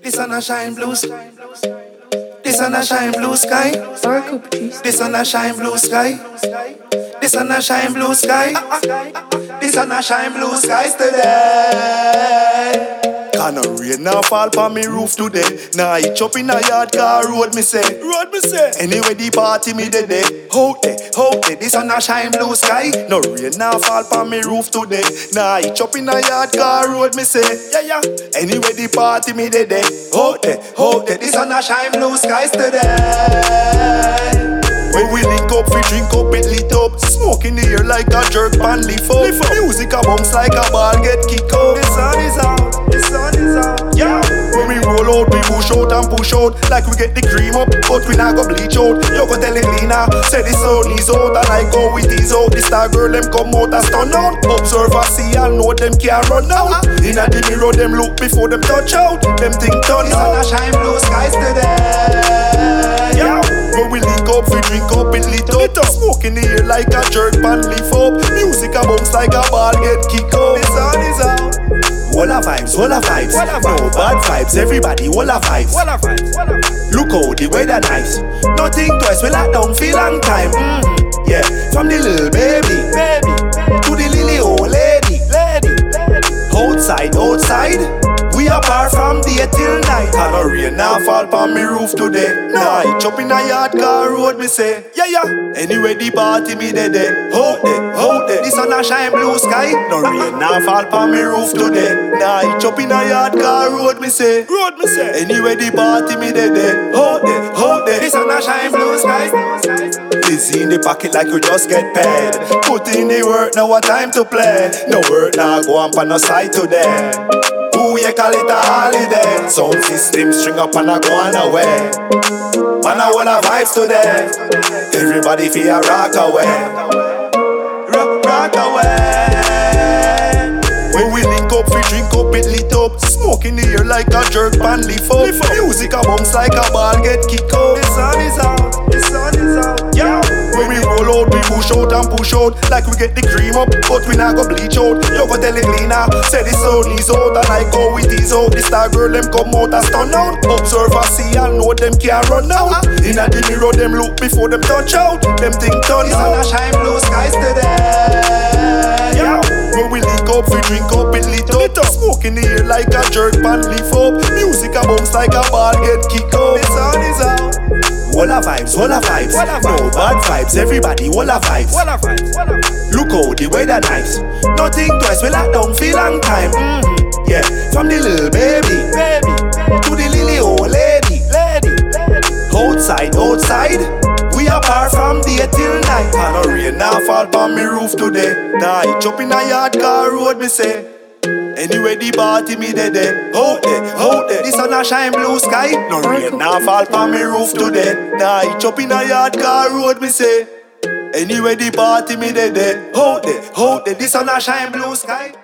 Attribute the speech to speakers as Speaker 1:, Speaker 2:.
Speaker 1: The sun a shine blue sky. The sun a shine blue sky. The sun a shine blue sky. The sun a shine blue sky. The sun a shine blue skies today. Can no rain now fall on me roof today. Nah, it up in a yard car road me say. Anyway the party me dead day. Out there, the sun a shine blue sky. No rain now fall on me roof today. Nah, it up in a yard car road me say. Yeah. Anyway the party me dead day. Out there, the sun a shine blue skies today. When we link up, we drink up, it lit up. Smoke in the air like a jerk pan leaf up. Music a bounce like a ball get kick out. The sun is out, the sun is out. Yeah. When we roll out, we push out and push out. Like we get the cream up, but we not go bleach out. You go tell it Lena, say the sun is out. I like how it is out. The star girl them come out and stun out. Observe and see and know them can't run out. Inna the mirror them look before them touch out. Them think turn out. The sun a shine blue skies today. Yeah. When we link up, we drink up, it lit up. Smoke in the air like a jerk pan leaf up. Music a bounce like a ball get kick out. The sun is out. Walla vibes, no bad vibes. Everybody walla vibes. Look how the weather nice. Nothing twice, we lock down for long time. Yeah, from the little baby to the lily old lady. Outside, we are bar from day till night. And no rain now fall on me roof today. Nah, it up in a yard car road me say. Yeah. Anyway the party me dead day. Out there, the sun a shine blue sky. No rain now fall on me roof today. Nah, it up in a yard car road me say. Anyway the party me dead day. Out there, the sun a shine blue sky. Busy in the pocket like you just get paid. Put in the work, now what time to play. No work now go on no side today. Ooh, you call it a holiday. Sound system string up and I go on away. Man, I wanna vibes today. Everybody feel rock away. Rock away. When we link up, we drink up, it lit up. Smoke in the air like a jerk pan leaf up. Music a bounce like a ball get kick out. The sun is out, the sun is out. Yeah. When we roll out, we push out and push out. Like we get the cream up, but we not go bleach out. You go tell it Lena, say the sun is out. I like how it is out. The star girl them come out and stun out. Observe and see and know them can't run out. Inna the mirror them look before them touch out. Them think turn out. The sun a shine blue skies today. Yeah. When we link up, we drink up, it lit up. Smoke in the air like a jerk pan leaf up. Music a bounce like a ball get kick out. The sun is out. Walla vibes, no bad vibes. Everybody walla vibes. Look how the weather nice. Nothing twice, we lock down for long time. Yeah, from the little baby to the lily old lady. Outside, we are bar from day till night. And no rain now fall on me roof today. Nah, it up in a yard car road me say. Anyway the party me dead day. Out there, the sun a shine blue sky. No rain now fall on me roof today. Nah, it up in a yard car road me say. Anyway the party me dead day. Out there, the sun a shine blue sky.